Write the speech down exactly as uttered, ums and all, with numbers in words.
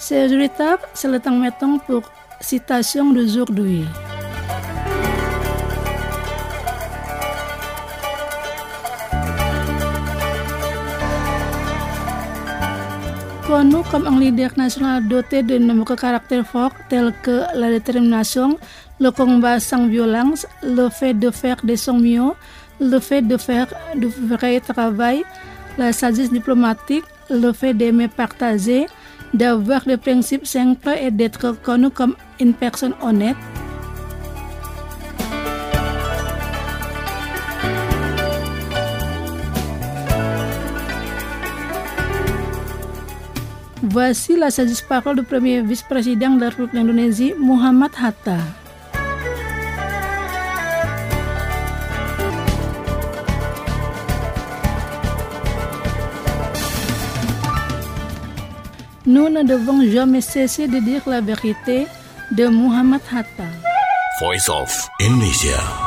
C'est retard, c'est le temps maintenant pour citation d'aujourd'hui. Connu comme un leader national doté de nombreux caractères forts tels que la détermination, le combat sans violence, le fait de faire de son mieux, le fait de faire du vrai travail, la sagesse diplomatique, le fait d'aimer partager, d'avoir des principes simples et d'être connu comme une personne honnête. Voici la sagesse parole du premier vice-président de la République d'Indonésie, Muhammad Hatta. Nous ne devons jamais cesser de dire la vérité de Muhammad Hatta. Voice of Indonesia.